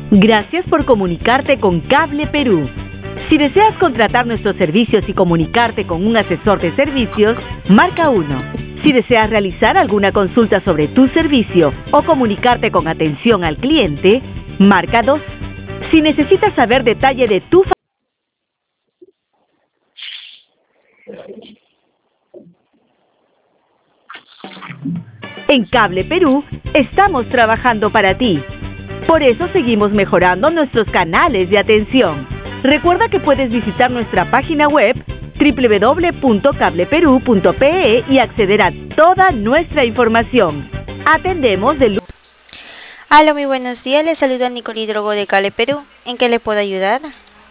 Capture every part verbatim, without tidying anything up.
Gracias por comunicarte con Cable Perú. Si deseas contratar nuestros servicios y comunicarte con un asesor de servicios, marca uno. Si deseas realizar alguna consulta sobre tu servicio o comunicarte con atención al cliente, marca dos. Si necesitas saber detalle de tu fa- En Cable Perú estamos trabajando para ti. Por eso seguimos mejorando nuestros canales de atención. Recuerda que puedes visitar nuestra página web doble u doble u doble u punto cable perú punto pe e y acceder a toda nuestra información. Atendemos de lunes. Hola, muy buenos días. Les saluda Nicole Hidrogo de Cable Perú. ¿En qué le puedo ayudar?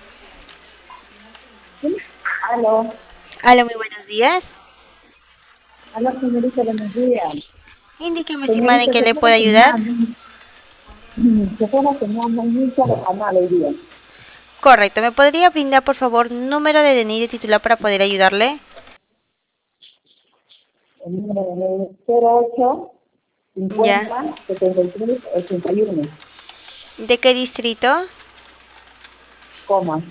Aló, Hola, muy buenos días. aló señorita, buenos días. Indíqueme, estimada, en Señorita, qué se le fue puedo la ayudar. señal, se fue la señal mucho de canal hoy día. Correcto. ¿Me podría brindar, por favor, número de D N I de titular para poder ayudarle? El número de cero ocho Ya. cincuenta setenta y tres ochenta y uno, ¿De qué distrito? coma.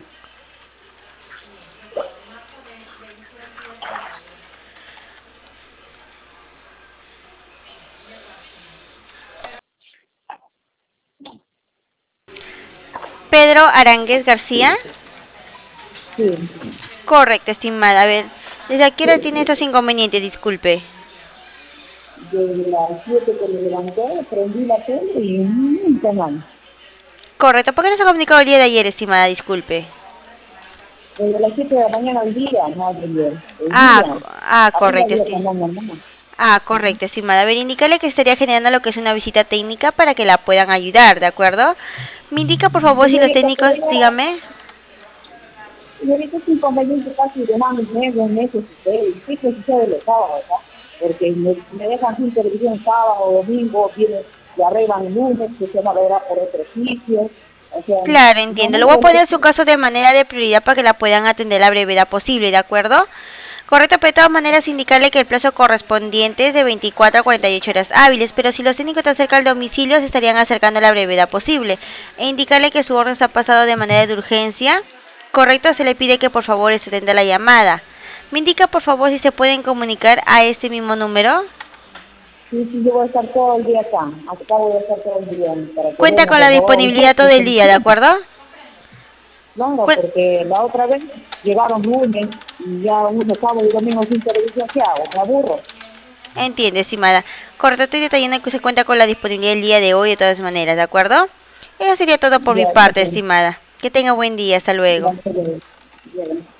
Pedro Aránguez García. Sí, Correcto, estimada. A ver, ¿desde a qué hora tiene estos inconvenientes? Disculpe. de las siete que me levanté, prendí la tele y un canal. Correcto. ¿Por qué no se ha comunicado el día de ayer, estimada? Disculpe. Desde las siete de la mañana al día, no al ayer. El Ah, día, co- ah, arriba correcto, había estimada. canal normal. Ah, correcto, estimada. A ver, indícale que estaría generando lo que es una visita técnica para que la puedan ayudar, ¿de acuerdo? Me indica, por favor, si los Señorita, pero técnicos, ya, dígame. señorita, es inconveniente casi de más de meses, meses, ustedes, sí que sucede los sábados, ¿verdad? Porque me, me dejan sin televisión sábado, domingo, viene, le arreglan el lunes, que se va a ver por otro sitio, o sea, Claro, no entiendo. me Le voy a poner molesta. su caso de manera de prioridad para que la puedan atender a la brevedad posible, ¿de acuerdo? Correcto, pero de todas maneras indicarle que el plazo correspondiente es de veinticuatro a cuarenta y ocho horas hábiles, pero si los técnicos están cerca del domicilio se estarían acercando a la brevedad posible. E indicarle que su orden está pasado de manera de urgencia. Correcto, se le pide que por favor se atenda la llamada. Me indica por favor si se pueden comunicar a este mismo número. Sí, sí, yo voy a estar todo el día acá, acá voy a estar todo el día, para que Cuenta venga, con la por favor, y disponibilidad todo que se el me día, ¿de entienda. acuerdo? Claro, Cuen- porque la otra vez llegaron lunes y ya uno sábado y domingo sin televisión, ¿qué hago? Me aburro. Entiende, estimada. Correcto, estoy detallando que se cuenta con la disponibilidad el día de hoy de todas maneras, ¿de acuerdo? Eso sería todo por mi Ya, parte, entonces, estimada. Que tenga buen día, hasta luego. ya, ya, ya.